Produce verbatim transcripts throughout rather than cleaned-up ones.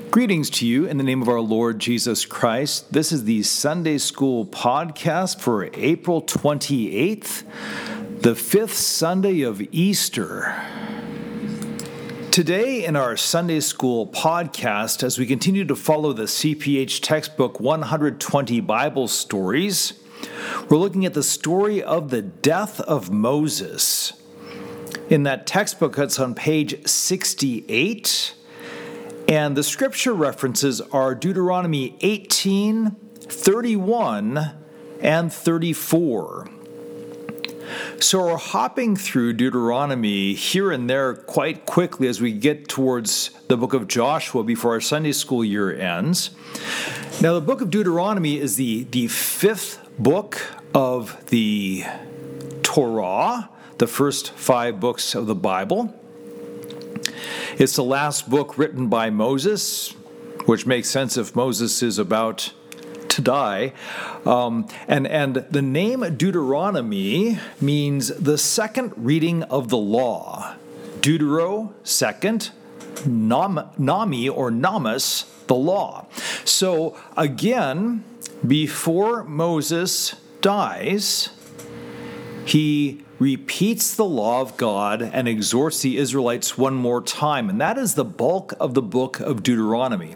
Greetings to you in the name of our Lord Jesus Christ. This is the Sunday School podcast for April twenty-eighth, the fifth Sunday of Easter. Today in our Sunday School podcast, as we continue to follow the C P H textbook one hundred twenty Bible Stories, we're looking at the story of the death of Moses. In that textbook, it's on page sixty-eight. And the scripture references are Deuteronomy eighteen, thirty-one, and thirty-four. So we're hopping through Deuteronomy here and there quite quickly as we get towards the book of Joshua before our Sunday school year ends. Now, the book of Deuteronomy is the, the fifth book of the Torah, the first five books of the Bible. It's the last book written by Moses, which makes sense if Moses is about to die. Um, and, and the name Deuteronomy means the second reading of the law. Deutero, second, nom, nami or namas, the law. So again, before Moses dies, he repeats the law of God and exhorts the Israelites one more time, and that is the bulk of the book of Deuteronomy.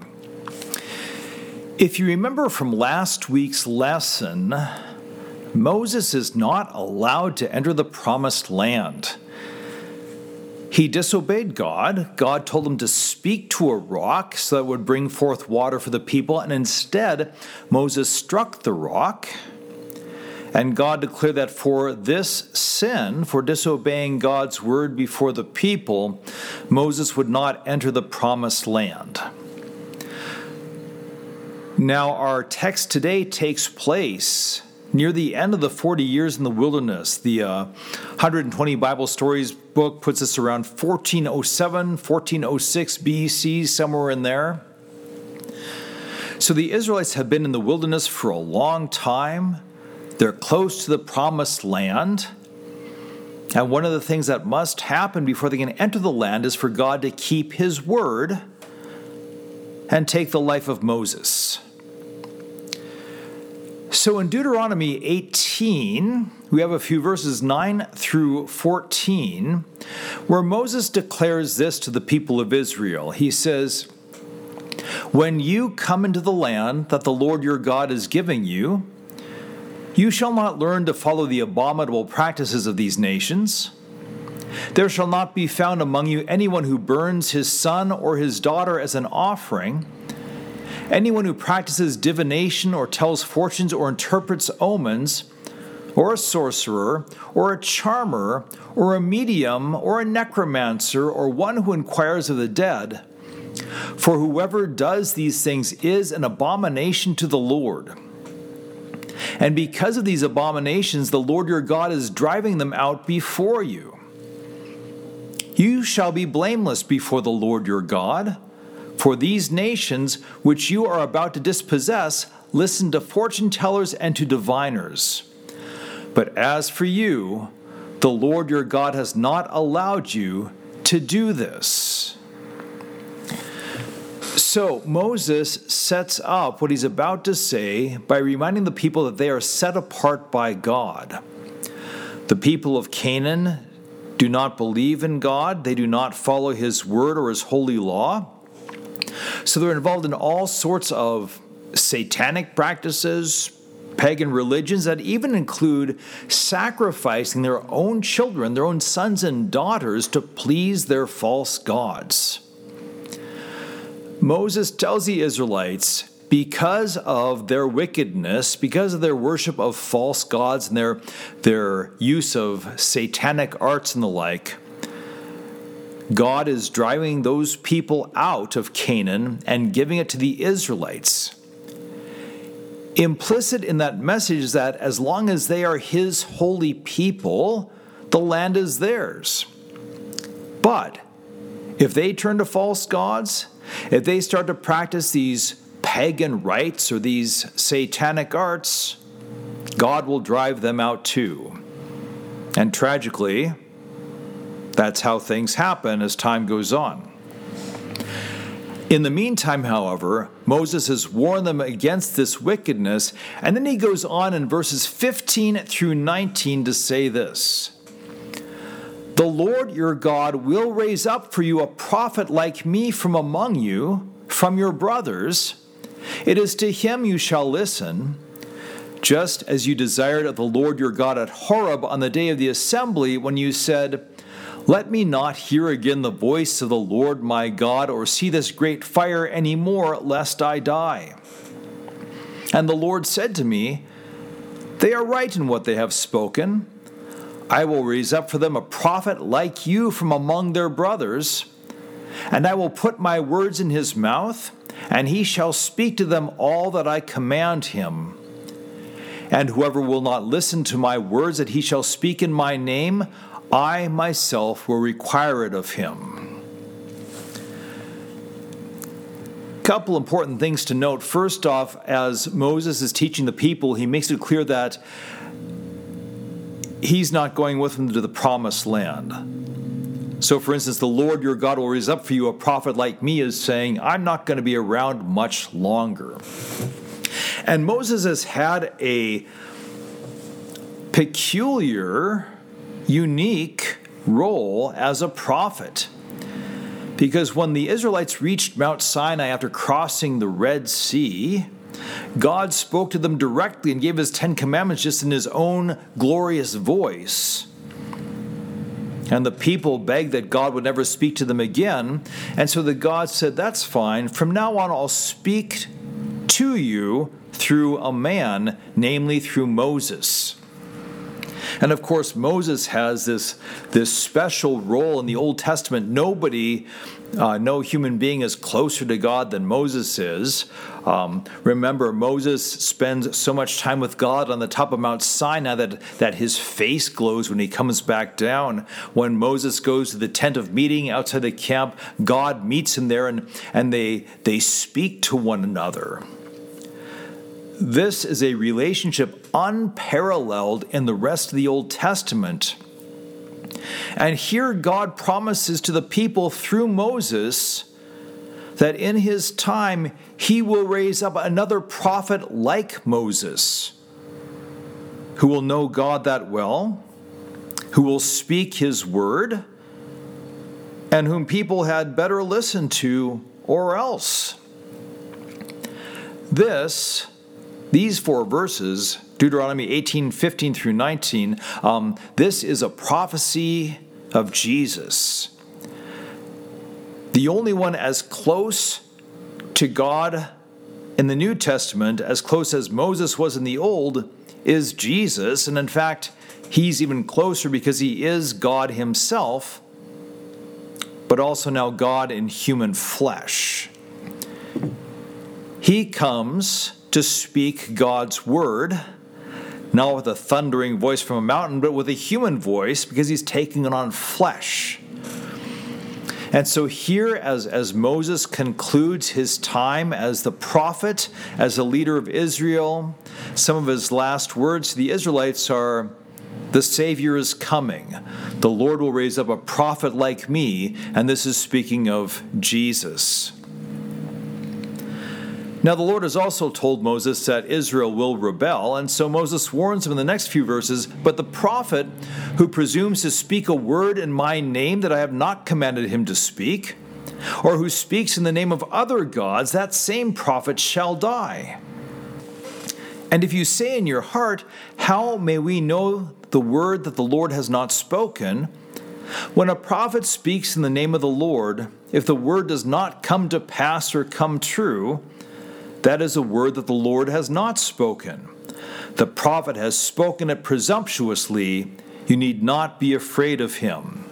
If you remember from last week's lesson, Moses is not allowed to enter the promised land. He disobeyed God. God told him to speak to a rock so that it would bring forth water for the people, and instead Moses struck the rock. And God declared that for this sin, for disobeying God's word before the people, Moses would not enter the promised land. Now, our text today takes place near the end of the forty years in the wilderness. The uh, one hundred twenty Bible Stories book puts us around fourteen oh seven, fourteen oh six B C, somewhere in there. So the Israelites have been in the wilderness for a long time. They're close to the promised land. And one of the things that must happen before they can enter the land is for God to keep his word and take the life of Moses. So in Deuteronomy eighteen, we have a few verses nine through fourteen, where Moses declares this to the people of Israel. He says, "When you come into the land that the Lord your God is giving you, you shall not learn to follow the abominable practices of these nations. There shall not be found among you anyone who burns his son or his daughter as an offering, anyone who practices divination or tells fortunes or interprets omens, or a sorcerer, or a charmer, or a medium, or a necromancer, or one who inquires of the dead. For whoever does these things is an abomination to the Lord. And because of these abominations, the Lord your God is driving them out before you. You shall be blameless before the Lord your God, for these nations which you are about to dispossess listen to fortune tellers and to diviners. But as for you, the Lord your God has not allowed you to do this." So Moses sets up what he's about to say by reminding the people that they are set apart by God. The people of Canaan do not believe in God. They do not follow his word or his holy law. So they're involved in all sorts of satanic practices, pagan religions that even include sacrificing their own children, their own sons and daughters, to please their false gods. Moses tells the Israelites, because of their wickedness, because of their worship of false gods and their, their use of satanic arts and the like, God is driving those people out of Canaan and giving it to the Israelites. Implicit in that message is that as long as they are his holy people, the land is theirs. But if they turn to false gods, if they start to practice these pagan rites or these satanic arts, God will drive them out too. And tragically, that's how things happen as time goes on. In the meantime, however, Moses has warned them against this wickedness, and then he goes on in verses fifteen through nineteen to say this: "The Lord your God will raise up for you a prophet like me from among you, from your brothers. It is to him you shall listen, just as you desired of the Lord your God at Horeb on the day of the assembly, when you said, 'Let me not hear again the voice of the Lord my God, or see this great fire any more, lest I die.' And the Lord said to me, 'They are right in what they have spoken. I will raise up for them a prophet like you from among their brothers, and I will put my words in his mouth, and he shall speak to them all that I command him. And whoever will not listen to my words that he shall speak in my name, I myself will require it of him." Couple important things to note. First off, as Moses is teaching the people, he makes it clear that he's not going with them to the promised land. So, for instance, the Lord your God will raise up for you a prophet like me is saying, I'm not going to be around much longer. And Moses has had a peculiar, unique role as a prophet. Because when the Israelites reached Mount Sinai after crossing the Red Sea, God spoke to them directly and gave his Ten Commandments just in his own glorious voice. And the people begged that God would never speak to them again. And so the God said, that's fine. From now on, I'll speak to you through a man, namely through Moses. And of course, Moses has this, this special role in the Old Testament. Nobody, uh, no human being is closer to God than Moses is. Um, remember, Moses spends so much time with God on the top of Mount Sinai that, that his face glows when he comes back down. When Moses goes to the tent of meeting outside the camp, God meets him there, and, and they, they speak to one another. This is a relationship unparalleled in the rest of the Old Testament. And here God promises to the people through Moses that in his time he will raise up another prophet like Moses, who will know God that well, who will speak his word, and whom people had better listen to or else. This These four verses, Deuteronomy eighteen, fifteen through nineteen, um, this is a prophecy of Jesus. The only one as close to God in the New Testament, as close as Moses was in the Old, is Jesus. And in fact, he's even closer because he is God himself, but also now God in human flesh. He comes to speak God's word, not with a thundering voice from a mountain, but with a human voice, because he's taking on flesh. And so here, as, as Moses concludes his time as the prophet, as the leader of Israel, some of his last words to the Israelites are, "The Savior is coming. The Lord will raise up a prophet like me," and this is speaking of Jesus. Now, the Lord has also told Moses that Israel will rebel, and so Moses warns him in the next few verses, "But the prophet who presumes to speak a word in my name that I have not commanded him to speak, or who speaks in the name of other gods, that same prophet shall die. And if you say in your heart, 'How may we know the word that the Lord has not spoken?' When a prophet speaks in the name of the Lord, if the word does not come to pass or come true, that is a word that the Lord has not spoken. The prophet has spoken it presumptuously. You need not be afraid of him."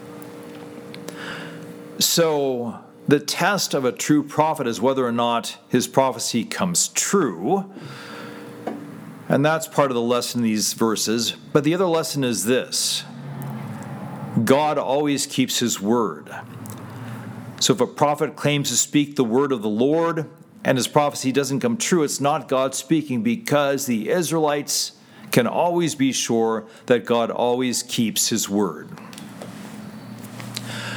So, the test of a true prophet is whether or not his prophecy comes true. And that's part of the lesson in these verses. But the other lesson is this: God always keeps his word. So if a prophet claims to speak the word of the Lord, and his prophecy doesn't come true, it's not God speaking, because the Israelites can always be sure that God always keeps his word.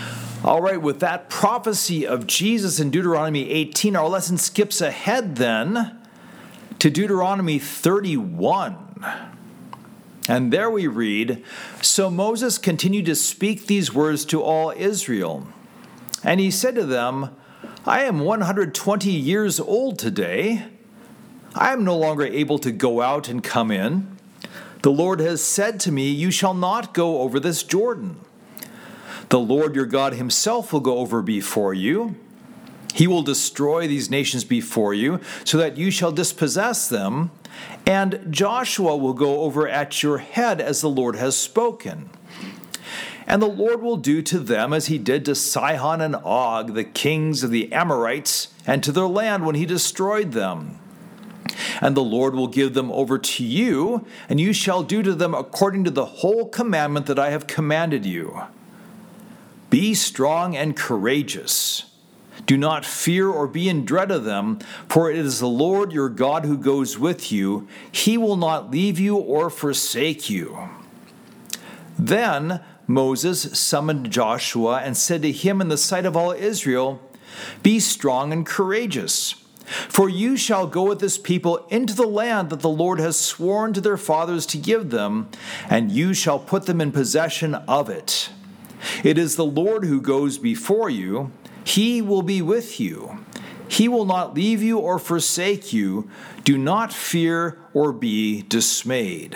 All right, with that prophecy of Jesus in Deuteronomy eighteen, our lesson skips ahead then to Deuteronomy thirty-one. And there we read, "So Moses continued to speak these words to all Israel. And he said to them, I am one hundred twenty years old today. I am no longer able to go out and come in. The Lord has said to me, you shall not go over this Jordan. The Lord your God himself will go over before you. He will destroy these nations before you, so that you shall dispossess them, and Joshua will go over at your head as the Lord has spoken. And the Lord will do to them as he did to Sihon and Og, the kings of the Amorites, and to their land when he destroyed them. And the Lord will give them over to you, and you shall do to them according to the whole commandment that I have commanded you. Be strong and courageous. Do not fear or be in dread of them, for it is the Lord your God who goes with you. He will not leave you or forsake you." Then Moses summoned Joshua and said to him in the sight of all Israel, "Be strong and courageous, for you shall go with this people into the land that the Lord has sworn to their fathers to give them, and you shall put them in possession of it. It is the Lord who goes before you. He will be with you. He will not leave you or forsake you. Do not fear or be dismayed."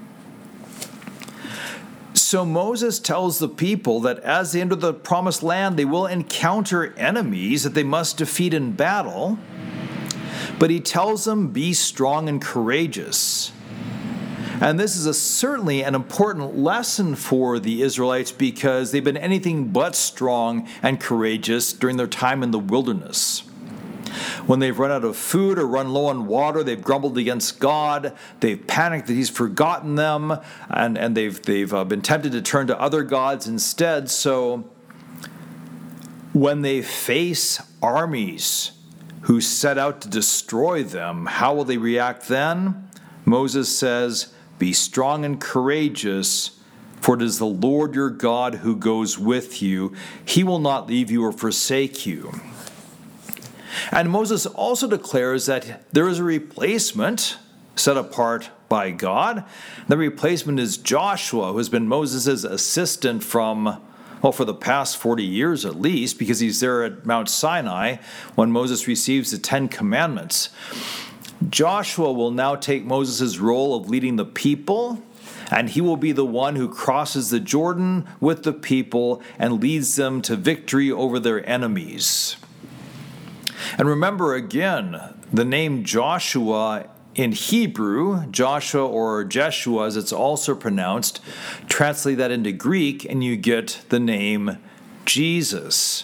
So Moses tells the people that as they enter the promised land, they will encounter enemies that they must defeat in battle. But he tells them, be strong and courageous. And this is a, certainly an important lesson for the Israelites because they've been anything but strong and courageous during their time in the wilderness. When they've run out of food or run low on water, they've grumbled against God, they've panicked that he's forgotten them, and, and they've, they've uh, been tempted to turn to other gods instead. So when they face armies who set out to destroy them, how will they react then? Moses says, "Be strong and courageous, for it is the Lord your God who goes with you. He will not leave you or forsake you." And Moses also declares that there is a replacement set apart by God. The replacement is Joshua, who has been Moses' assistant from, well, for the past forty years at least, because he's there at Mount Sinai when Moses receives the Ten Commandments. Joshua will now take Moses' role of leading the people, and he will be the one who crosses the Jordan with the people and leads them to victory over their enemies. And remember again, the name Joshua in Hebrew, Joshua or Jeshua as it's also pronounced, translate that into Greek and you get the name Jesus.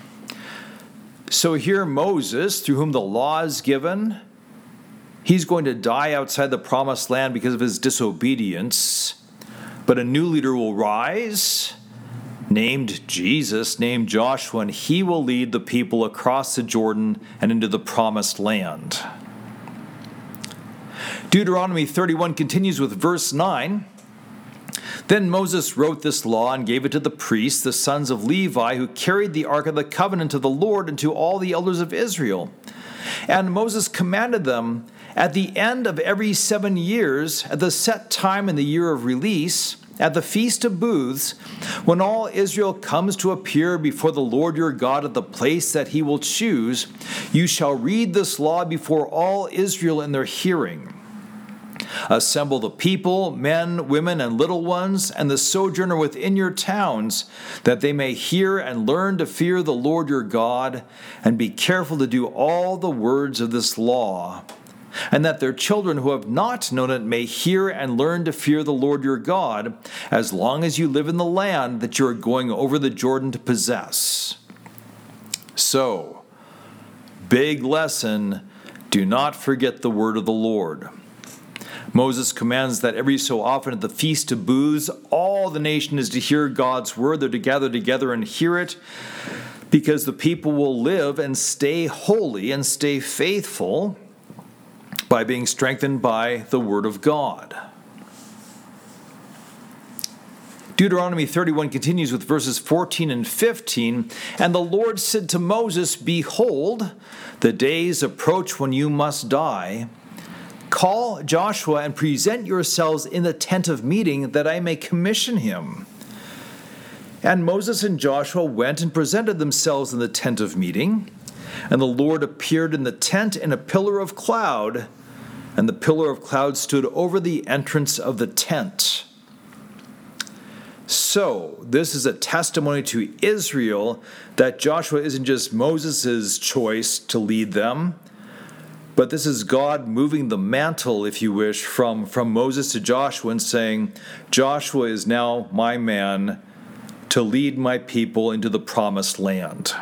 So here Moses, through whom the law is given, he's going to die outside the promised land because of his disobedience, but a new leader will rise, named Jesus, named Joshua, and he will lead the people across the Jordan and into the promised land. Deuteronomy thirty-one continues with verse nine. "Then Moses wrote this law and gave it to the priests, the sons of Levi, who carried the ark of the covenant of the Lord, and to all the elders of Israel. And Moses commanded them, at the end of every seven years, at the set time in the year of release, at the Feast of Booths, when all Israel comes to appear before the Lord your God at the place that he will choose, you shall read this law before all Israel in their hearing. Assemble the people, men, women, and little ones, and the sojourner within your towns, that they may hear and learn to fear the Lord your God, and be careful to do all the words of this law, and that their children who have not known it may hear and learn to fear the Lord your God, as long as you live in the land that you are going over the Jordan to possess." So, big lesson, do not forget the word of the Lord. Moses commands that every so often at the Feast of Booths, all the nation is to hear God's word. They're to gather together and hear it, because the people will live and stay holy and stay faithful by being strengthened by the word of God. Deuteronomy thirty-one continues with verses fourteen and fifteen. And the Lord said to Moses, Behold, the days approach when you must die. Call Joshua and present yourselves in the tent of meeting, that I may commission him. And Moses and Joshua went and presented themselves in the tent of meeting. And the Lord appeared in the tent in a pillar of cloud, and the pillar of cloud stood over the entrance of the tent. So, this is a testimony to Israel that Joshua isn't just Moses' choice to lead them, but this is God moving the mantle, if you wish, from, from Moses to Joshua and saying, Joshua is now my man to lead my people into the promised land.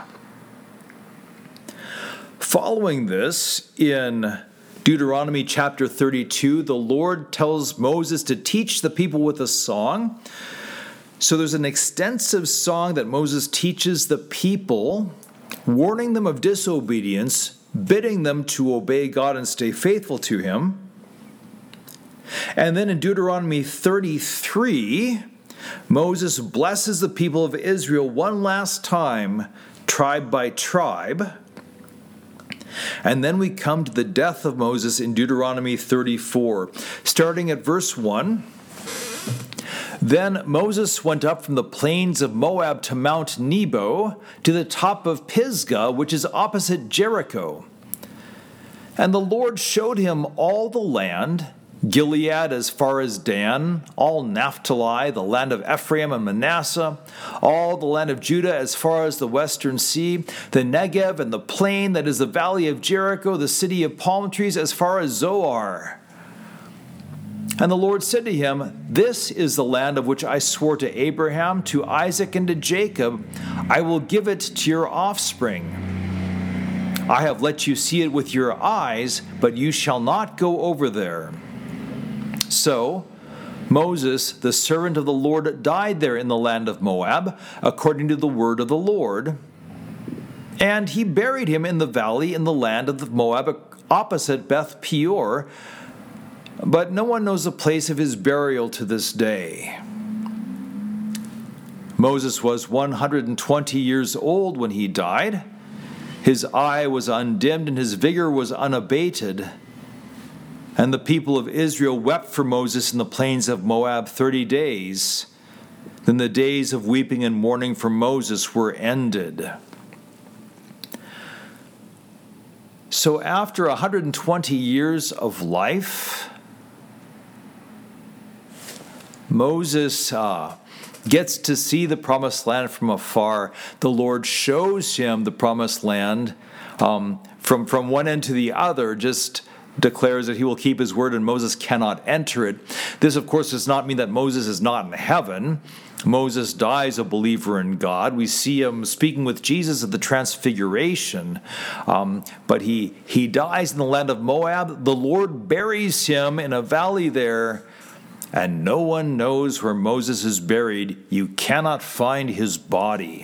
Following this, in Deuteronomy chapter thirty-two, the Lord tells Moses to teach the people with a song. So there's an extensive song that Moses teaches the people, warning them of disobedience, bidding them to obey God and stay faithful to him. And then in Deuteronomy thirty-three, Moses blesses the people of Israel one last time, tribe by tribe. And then we come to the death of Moses in Deuteronomy thirty-four, starting at verse one. Then Moses went up from the plains of Moab to Mount Nebo, to the top of Pisgah, which is opposite Jericho. And the Lord showed him all the land, Gilead as far as Dan, all Naphtali, the land of Ephraim and Manasseh, all the land of Judah as far as the western sea, the Negev and the plain that is the valley of Jericho, the city of palm trees as far as Zoar. And the Lord said to him, This is the land of which I swore to Abraham, to Isaac, and to Jacob. I will give it to your offspring. I have let you see it with your eyes, but you shall not go over there. So Moses, the servant of the Lord, died there in the land of Moab, according to the word of the Lord. And he buried him in the valley in the land of Moab, opposite Beth Peor. But no one knows the place of his burial to this day. Moses was one hundred twenty years old when he died. His eye was undimmed and his vigor was unabated. And the people of Israel wept for Moses in the plains of Moab thirty days. Then the days of weeping and mourning for Moses were ended. So after one hundred twenty years of life, Moses uh, gets to see the promised land from afar. The Lord shows him the promised land um, from, from one end to the other, just declares that he will keep his word and Moses cannot enter it. This, of course, does not mean that Moses is not in heaven. Moses dies a believer in God. We see him speaking with Jesus at the Transfiguration. Um, but he, he dies in the land of Moab. The Lord buries him in a valley there, and no one knows where Moses is buried. You cannot find his body.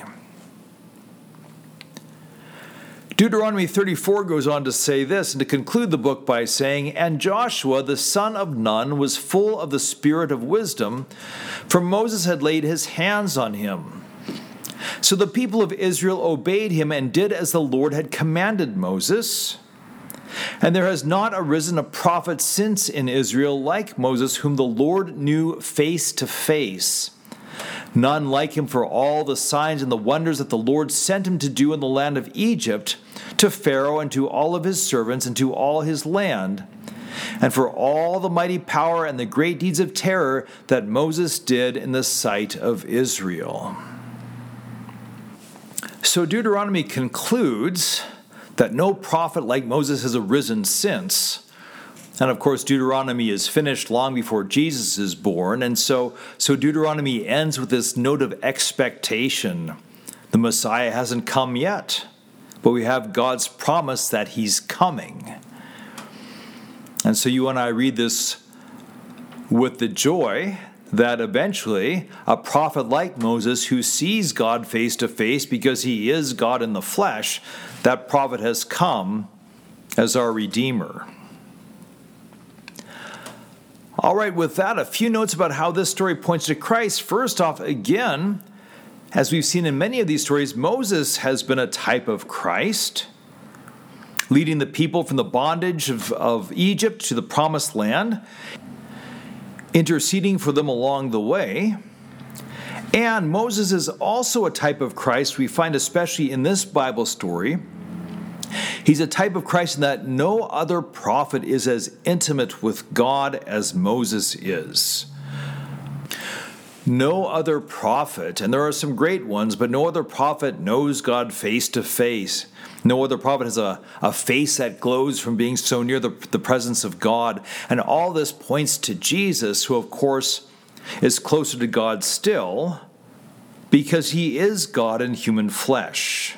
Deuteronomy thirty-four goes on to say this, and to conclude the book by saying, And Joshua, the son of Nun, was full of the spirit of wisdom, for Moses had laid his hands on him. So the people of Israel obeyed him and did as the Lord had commanded Moses. And there has not arisen a prophet since in Israel like Moses, whom the Lord knew face to face. None like him for all the signs and the wonders that the Lord sent him to do in the land of Egypt, to Pharaoh and to all of his servants and to all his land, and for all the mighty power and the great deeds of terror that Moses did in the sight of Israel. So Deuteronomy concludes that no prophet like Moses has arisen since. And of course, Deuteronomy is finished long before Jesus is born. And so, so Deuteronomy ends with this note of expectation. The Messiah hasn't come yet, but we have God's promise that he's coming. And so you and I read this with the joy that eventually a prophet like Moses, who sees God face to face because he is God in the flesh, that prophet has come as our Redeemer. All right, with that, a few notes about how this story points to Christ. First off, again, as we've seen in many of these stories, Moses has been a type of Christ, leading the people from the bondage of, of Egypt to the promised land, interceding for them along the way. And Moses is also a type of Christ we find especially in this Bible story. He's a type of Christ in that no other prophet is as intimate with God as Moses is. No other prophet, and there are some great ones, but no other prophet knows God face to face. No other prophet has a, a face that glows from being so near the, the presence of God. And all this points to Jesus, who of course is closer to God still, because he is God in human flesh.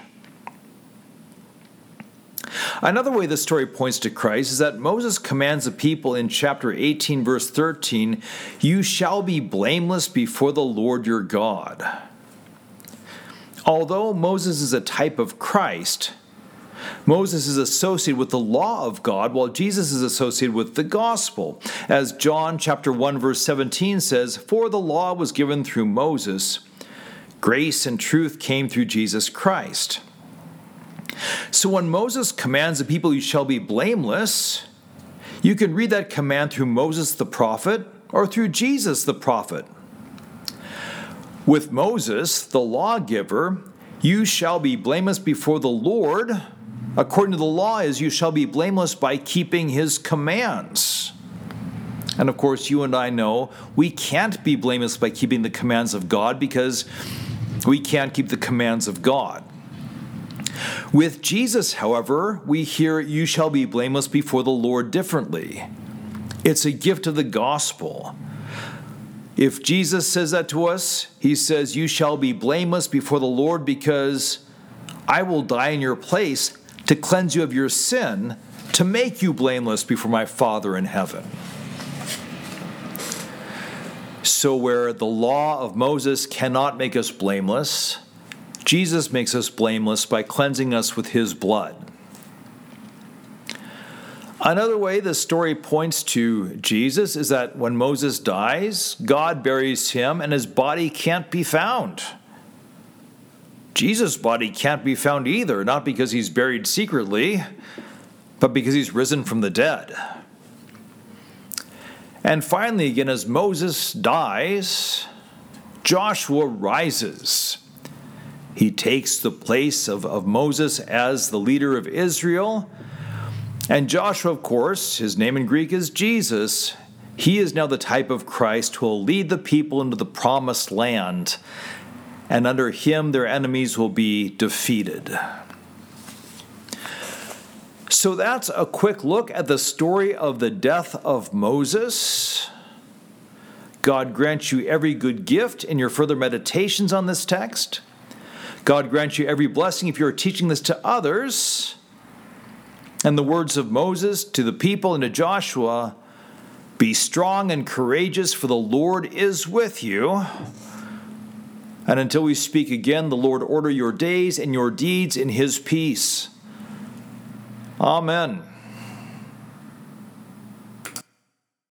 Another way the story points to Christ is that Moses commands the people in chapter eighteen, verse thirteen, "You shall be blameless before the Lord your God." Although Moses is a type of Christ, Moses is associated with the law of God, while Jesus is associated with the gospel. As John chapter one, verse seventeen says, "For the law was given through Moses, grace and truth came through Jesus Christ." So when Moses commands the people, "You shall be blameless," you can read that command through Moses the prophet or through Jesus the prophet. With Moses, the lawgiver, "You shall be blameless before the Lord," according to the law, is you shall be blameless by keeping his commands. And of course, you and I know we can't be blameless by keeping the commands of God because we can't keep the commands of God. With Jesus, however, we hear "you shall be blameless before the Lord" differently. It's a gift of the gospel. If Jesus says that to us, he says, "You shall be blameless before the Lord because I will die in your place to cleanse you of your sin, to make you blameless before my Father in heaven." So where the law of Moses cannot make us blameless, Jesus makes us blameless by cleansing us with his blood. Another way the story points to Jesus is that when Moses dies, God buries him and his body can't be found. Jesus' body can't be found either, not because he's buried secretly, but because he's risen from the dead. And finally, again, as Moses dies, Joshua rises. He takes the place of, of Moses as the leader of Israel. And Joshua, of course, his name in Greek is Jesus. He is now the type of Christ who will lead the people into the promised land. And under him, their enemies will be defeated. So that's a quick look at the story of the death of Moses. God grant you every good gift in your further meditations on this text. God grant you every blessing if you are teaching this to others. And the words of Moses to the people and to Joshua, "Be strong and courageous, for the Lord is with you." And until we speak again, the Lord order your days and your deeds in his peace. Amen.